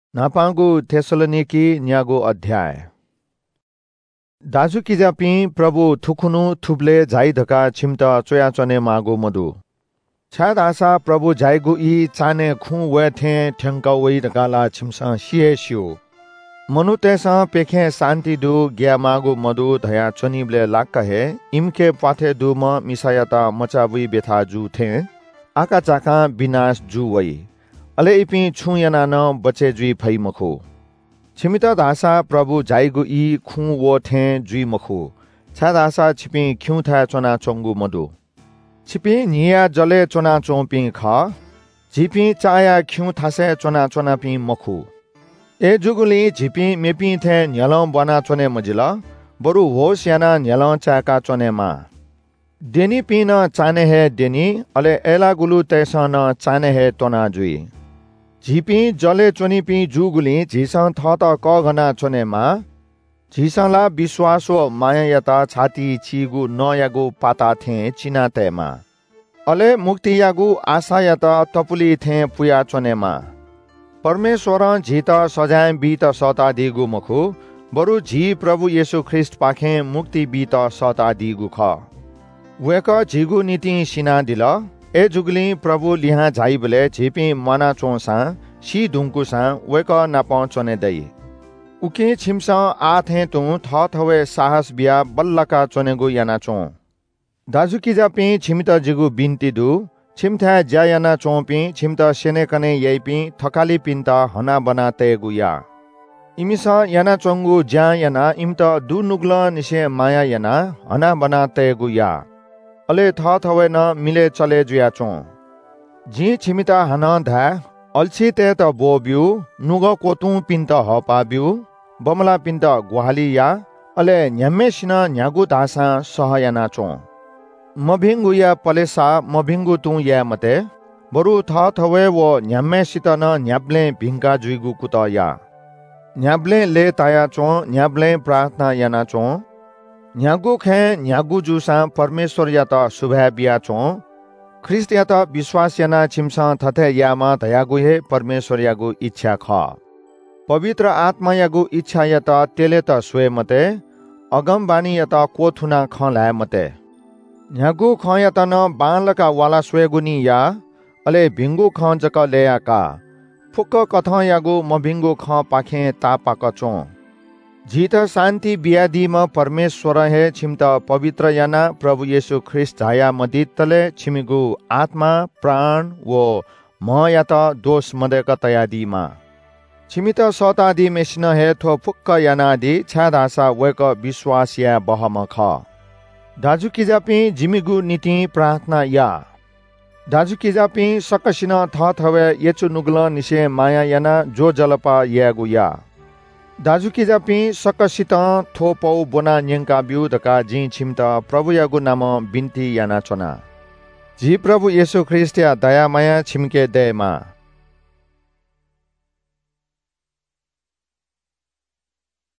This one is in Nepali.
नापांगु थेसलोनिकी न्यागो अध्याय दाजु किजापि प्रभु थुखुनु थुप्ले झाइधका छिम्त चोया चने मागो मधु छाद आशा प्रभु झाइगु ई चाने खु वे थे ठ्यांका वइ धकाला छिमसा सिए सियो मनु तेसा पेखे शान्ति दु ग्या मागो मधु धया चनिब्ले लाक्क हे इमके पाथे दु म मिसायता मचाबुई बेथा जु थे आका चाका विनाश जु वइ अले इपि छु याना न बचे जुई फै मखो छिमित धासा प्रभु झाइगु ई खु वो थे जुई मखो छा धासा छिपि खिउ था चना चंगु मधु छिपि निया जले चना चोपि ख झिपि चाया खिउ थासे चना चना पि मखु ए जुगुली झिपि मेपि थे न्यालो बना चने मजिला बरु होस याना न्यालो चाका चने मा देनी पि न चाने हे देनी अले एला गुलु तेसा न चाने हे तोना जुई झिपि जले चोनिपि जुगुली झिसं थत क घना चोनेमा झिसंला विश्वासो माया यता छाती छिगु नयागु पाता थे चिना तेमा अले मुक्ति यागु आशा यता तपुली थे पुया चोनेमा परमेश्वर झित सजाय बीत सता दिगु मखु बरु झी प्रभु येशु ख्रिस्ट पाखे मुक्ति बीत सता दिगु ख वेक झिगु नीति सिना दिल ए जुगली प्रभु लिहा झाइबले झिपि मना चोसा सी दुंकुसा वेक नापा चने दई उके छिमसा आथे तु थ थवे साहस बिया बल्लका चनेगु याना चो दाजु किजापि छिमित जिगु बिन्ती दु छिमथा ज्या याना चोपि छिमत सेने कने यैपि थकाली पिन्ता हना बना तेगु या इमिसा याना चंगु ज्या याना इमत दु नुग्ल निसे माया याना हना बना तेगु या अले थ थवे न मिले चले जुया चो जी छिमिता हन धा अल्छी ते त बोब्यु नुग कोतु पिन्त हपाब्यु बमला पिन्त ग्वाली या अले न्यामेसिन न्यागु दासा सहयाना चो मभिंगु या पलेसा मभिंगु तु या मते बरु थ थवे वो न्यामेसित न न्याब्ले भिंगा जुइगु कुत या न्याब्ले ले ताया चो न्याब्ले प्रार्थना याना चो न्यागु खे न्यागु जुसा परमेश्वर यात शुभा बिया चो ख्रिस्ट यात विश्वास याना छिमसा थथे यामा दयागु हे परमेश्वर यागु इच्छा ख पवित्र आत्मा यागु इच्छा यात तेले त स्वे मते अगम बानी यात कोथुना ख लाय मते न्यागु ख यात न बालका वाला स्वेगुनी या अले भिंगु ख जक लेयाका फुक्क कथ यागु मभिंगु ख पाखे ता पाक चो जीत शान्ति बियादी म परमेश्वर हे छिमत पवित्र याना प्रभु येशु ख्रिस्ट झाया मदितले छिमिगु आत्मा प्राण वो म यात दोष मदेक तयादी मा छिमित सतादी मेसिन हे थो फुक्क यानादी छादासा वेक विश्वास या बहम ख दाजु किजापि जिमिगु नीति प्रार्थना या दाजु किजापि सकसिन थ थवे येचु नुग्ल निसे माया याना जो जलपा यागु या दाजु किजापि सकसित थोपौ बोना न्यंका बिउ धका जी छिमत प्रभु यागु नाम बिन्ती याना चोना जी प्रभु येशु ख्रिस्ट या दया माया छिमके देमा